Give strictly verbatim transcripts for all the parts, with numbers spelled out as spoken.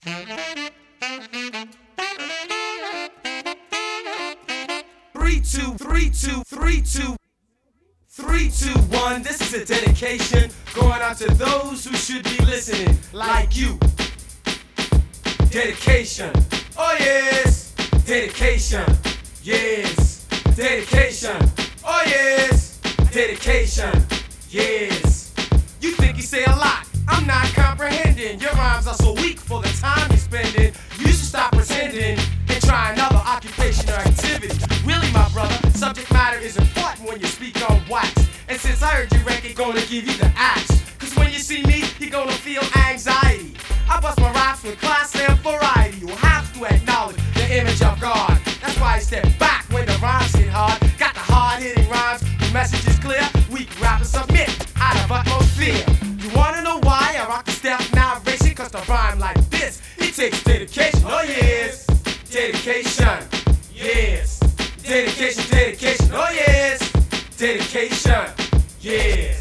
Three, two, three, two, three, two, three, two, one. This is a dedication going out to those who should be listening, like you. Dedication. Oh yes. Dedication. Yes. Dedication. Oh yes. Dedication. Yes. You think you say a lot, I'm not comprehending. Your rhymes are so weak for the time you're spending. You should stop pretending and try another occupation or activity. Really, my brother, subject matter is important when you speak on wax. And since I heard your record, gonna give you the axe. Cause when you see me, you're gonna feel anxiety. I bust my raps with class and variety. You have to acknowledge the image of God. That's why I step back when the rhymes hit hard. Got the hard-hitting rhymes, the message is clear. Weak rappers submit out of utmost fear. You wanna know why I rock the step narration? Cause the rhyme like this, it takes dedication. Oh yes, dedication. Yes, dedication, dedication. Oh yes, dedication. Yes.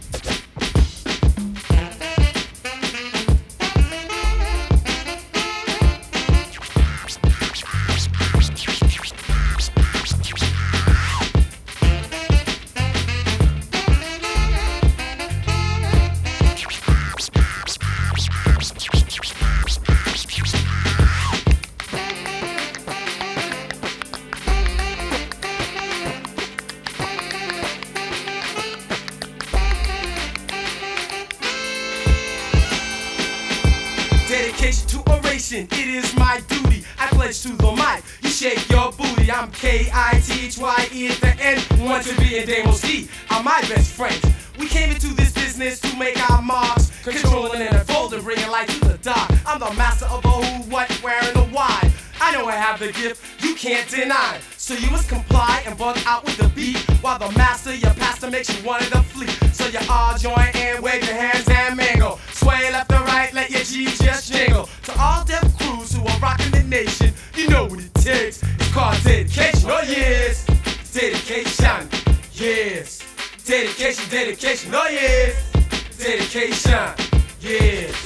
Dedication to oration, it is my duty. I pledge to the mic, you shake your booty. I'm K I T H Y E at the end, one to be in Damos D are my best friends. We came into this business to make our marks, controlling and unfolding, bringing light to the dark. I'm the master of the who, what, where, and the why. I know I have the gift, you can't deny. So you must comply and bug out with the beat, while the master, your pastor, makes you one of the fleet. So you all join and wave your hands and mingle. Sway left and right, let your G just jingle. To all deaf crews who are rocking the nation, you know what it takes. It's called dedication. Oh yes, dedication. Yes, dedication, dedication. Oh yes, dedication. Yes.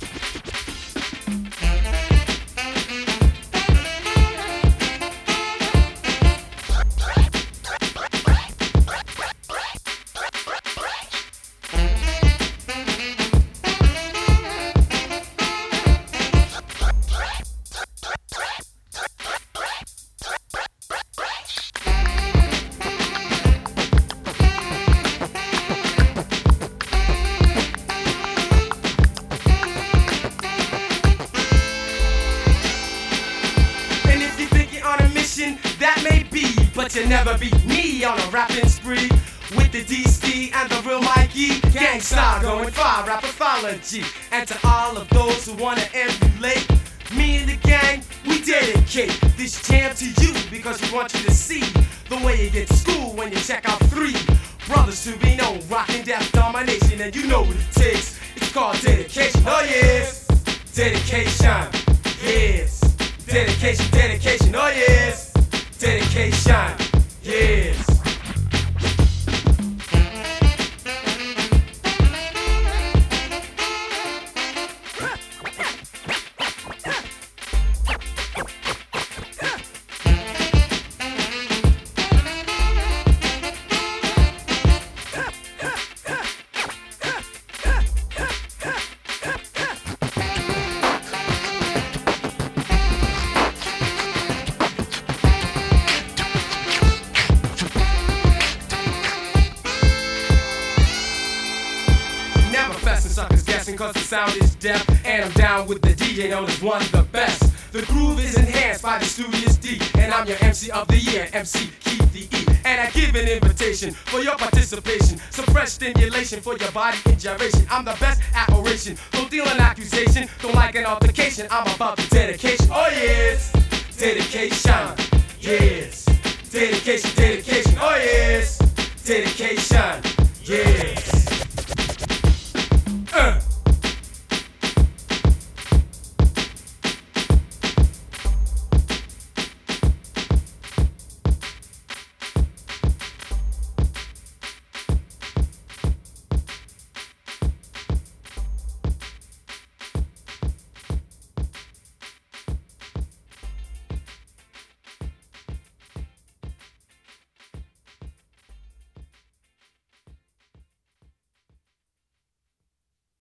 That may be, but you never beat me on a rapping spree. With the D C and the real Mikey, gangsta going far, rappathology. And to all of those who wanna emulate me and the gang, we dedicate this jam to you because we want you to see the way you get to school when you check out three brothers to be known, rocking death domination, and you know what it takes. It's called dedication. Oh yes, dedication. Yes, dedication, dedication. Oh yes. Dedication, yes. Suckers guessing cause the sound is deaf. And I'm down with the D J known as one of the best. The groove is enhanced by the Studious D. And I'm your M C of the year, M C Keith the E. And I give an invitation for your participation. Some fresh stimulation for your body in gyration. I'm the best at oration. Don't deal an accusation, don't like an altercation. I'm about the dedication. Oh yes, dedication. Yes, dedication, dedication. Oh yes, dedication. Yes.